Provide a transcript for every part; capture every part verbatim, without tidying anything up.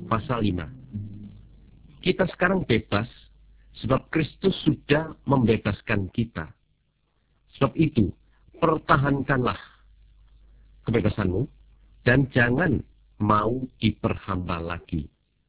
pasal lima. Kita sekarang bebas sebab Kristus sudah membebaskan kita. Sebab itu, pertahankanlah kebebasanmu dan jangan mau diperhamba lagi.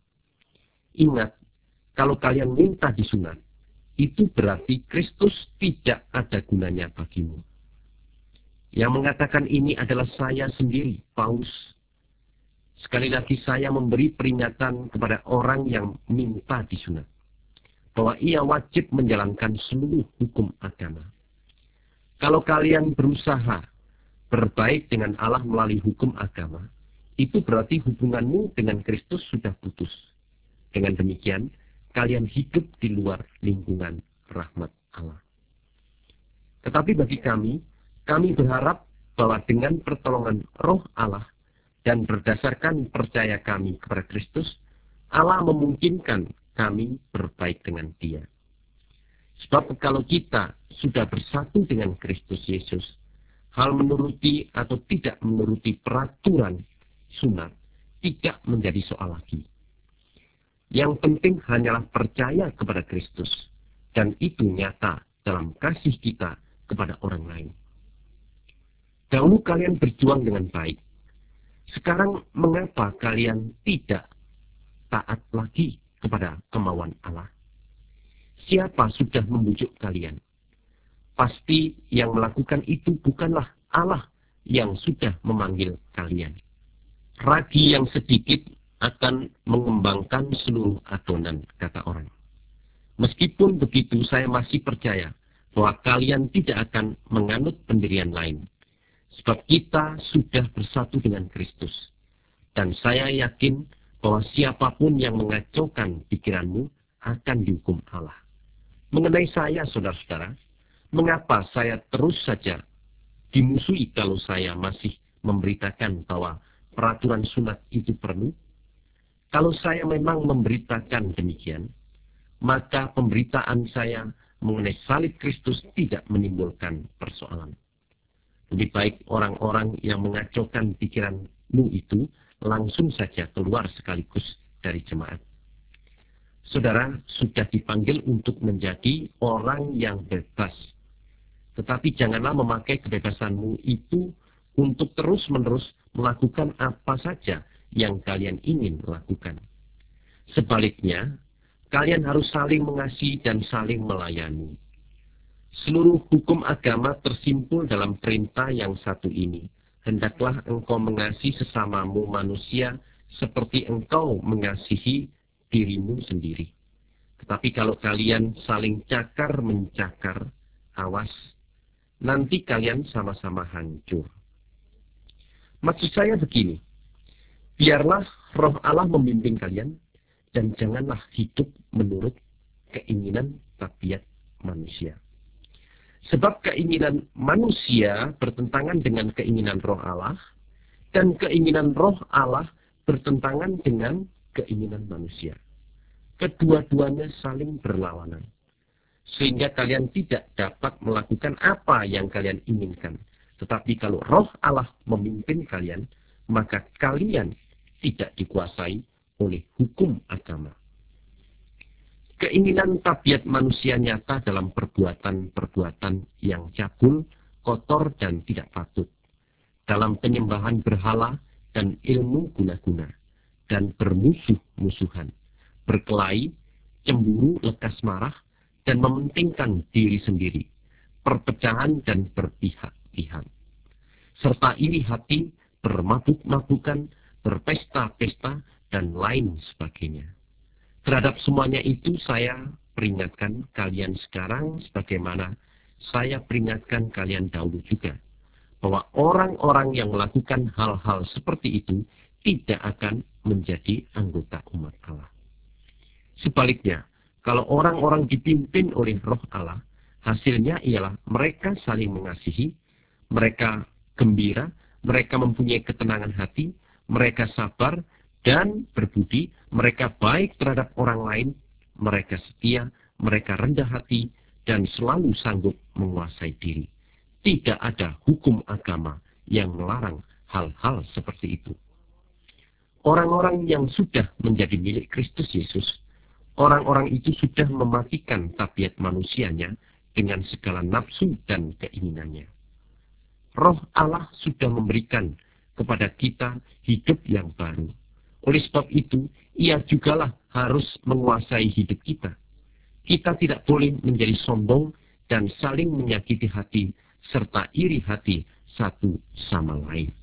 Ingat, kalau kalian minta disunat, itu berarti Kristus tidak ada gunanya bagimu. Yang mengatakan ini adalah saya sendiri, Paulus. Sekali lagi saya memberi peringatan kepada orang yang minta disunat, bahwa ia wajib menjalankan seluruh hukum agama. Kalau kalian berusaha berbaik dengan Allah melalui hukum agama, itu berarti hubunganmu dengan Kristus sudah putus. Dengan demikian, kalian hidup di luar lingkungan rahmat Allah. Tetapi bagi kami, kami berharap bahwa dengan pertolongan Roh Allah dan berdasarkan percaya kami kepada Kristus, Allah memungkinkan kami berbaik dengan Dia. Sebab kalau kita sudah bersatu dengan Kristus Yesus, hal menuruti atau tidak menuruti peraturan sunat tidak menjadi soal lagi. Yang penting hanyalah percaya kepada Kristus, dan itu nyata dalam kasih kita kepada orang lain. Dahulu kalian berjuang dengan baik. Sekarang mengapa kalian tidak taat lagi kepada kemauan Allah? Siapa sudah membujuk kalian? Pasti yang melakukan itu bukanlah Allah yang sudah memanggil kalian. Ragi yang sedikit akan mengembangkan seluruh adonan, kata orang. Meskipun begitu, saya masih percaya bahwa kalian tidak akan menganut pendirian lain. Sebab kita sudah bersatu dengan Kristus. Dan saya yakin bahwa siapapun yang mengacaukan pikiranmu akan dihukum Allah. Mengenai saya, saudara-saudara, mengapa saya terus saja dimusuhi kalau saya masih memberitakan bahwa peraturan sunat itu perlu? Kalau saya memang memberitakan demikian, maka pemberitaan saya mengenai salib Kristus tidak menimbulkan persoalan. Lebih baik orang-orang yang mengacaukan pikiranmu itu langsung saja keluar sekaligus dari jemaat. Saudara sudah dipanggil untuk menjadi orang yang bebas. Tetapi janganlah memakai kebebasanmu itu untuk terus-menerus melakukan apa saja yang kalian ingin lakukan. Sebaliknya, kalian harus saling mengasihi dan saling melayani. Seluruh hukum agama tersimpul dalam perintah yang satu ini. Hendaklah engkau mengasihi sesamamu manusia seperti engkau mengasihi dirimu sendiri. Tetapi kalau kalian saling cakar-mencakar, awas, nanti kalian sama-sama hancur. Maksud saya begini, biarlah Roh Allah membimbing kalian, dan janganlah hidup menurut keinginan tabiat manusia. Sebab keinginan manusia bertentangan dengan keinginan Roh Allah, dan keinginan Roh Allah bertentangan dengan keinginan manusia. Kedua-duanya saling berlawanan. Sehingga kalian tidak dapat melakukan apa yang kalian inginkan. Tetapi kalau Roh Allah memimpin kalian, maka kalian tidak dikuasai oleh hukum agama. Keinginan tabiat manusia nyata dalam perbuatan-perbuatan yang cabul, kotor, dan tidak patut. Dalam penyembahan berhala dan ilmu guna-guna. Dan bermusuh-musuhan. Berkelahi, cemburu, lekas marah, dan mementingkan diri sendiri. Perpecahan dan berpihak-pihak. Serta iri hati, bermabuk-mabukan, berpesta-pesta, dan lain sebagainya. Terhadap semuanya itu saya peringatkan kalian sekarang sebagaimana saya peringatkan kalian dahulu juga. Bahwa orang-orang yang melakukan hal-hal seperti itu tidak akan menjadi anggota umat Allah. Sebaliknya, kalau orang-orang dipimpin oleh Roh Allah, hasilnya ialah mereka saling mengasihi, mereka gembira, mereka mempunyai ketenangan hati, mereka sabar, dan berbudi, mereka baik terhadap orang lain, mereka setia, mereka rendah hati, dan selalu sanggup menguasai diri. Tidak ada hukum agama yang melarang hal-hal seperti itu. Orang-orang yang sudah menjadi milik Kristus Yesus, orang-orang itu sudah mematikan tabiat manusianya dengan segala nafsu dan keinginannya. Roh Allah sudah memberikan kepada kita hidup yang baru. Oleh sebab itu, ia jugalah harus menguasai hidup kita. Kita tidak boleh menjadi sombong dan saling menyakiti hati serta iri hati satu sama lain.